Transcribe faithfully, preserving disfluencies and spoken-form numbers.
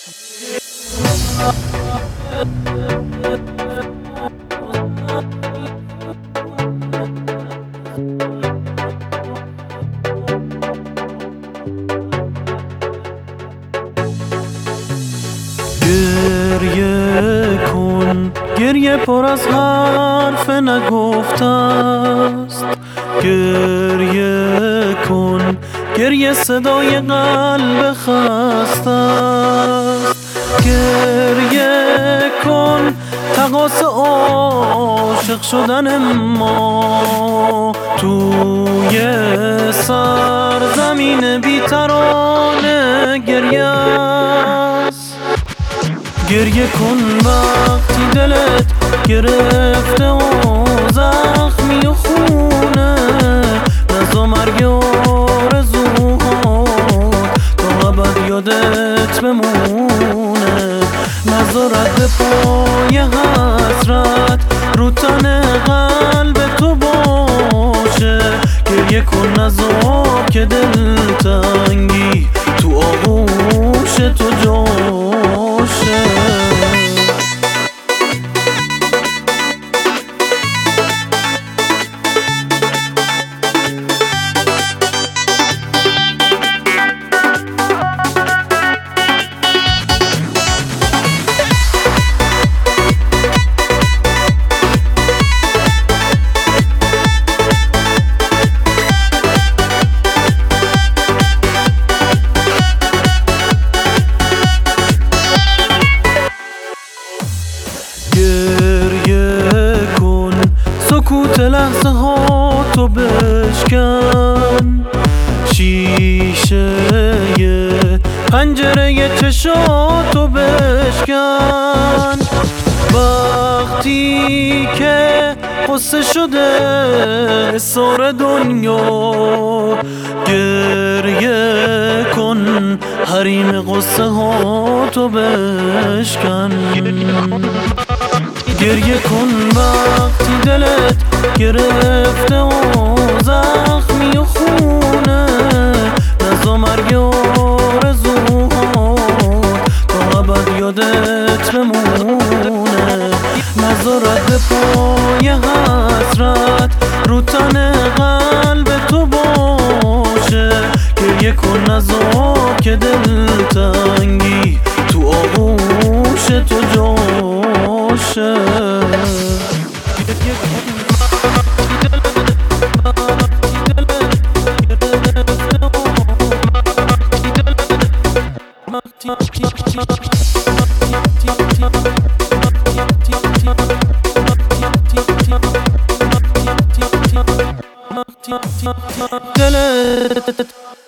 گریه کن، گریه پر از حرف نگفته است. گریه کن، گریه صدای قلب خسته است. گریه کن، تقاص عاشق شدن ما توی سرزمین بی‌ترانه گریه است. گریه کن وقتی دلت گرفته و زخمی و خونه، نزا مرگ آرزوهات تا ابد یادت بمونه. نزا رد پای حسرت رو تن قلب تو باشه. گریه کن نزا که دلتنگی تو آغوش تو جاشه. گریه کن، سکوت لحظه ها تو بشکن. شیشه پنجره چشاتو بشکن. وقتی که قصه شده اسار دنیا، گریه کن، حریم قصه ها تو بشکن. گریه کن وقتی دلت گرفته و زخمی و خونه، نزا مرگ آرزوهات تا ابد یادت بمونه. نزا رد پای حسرت رو تن قلب تو باشه. گریه کن نزا که دلتنگی تو آغوش تو جاشه. دلت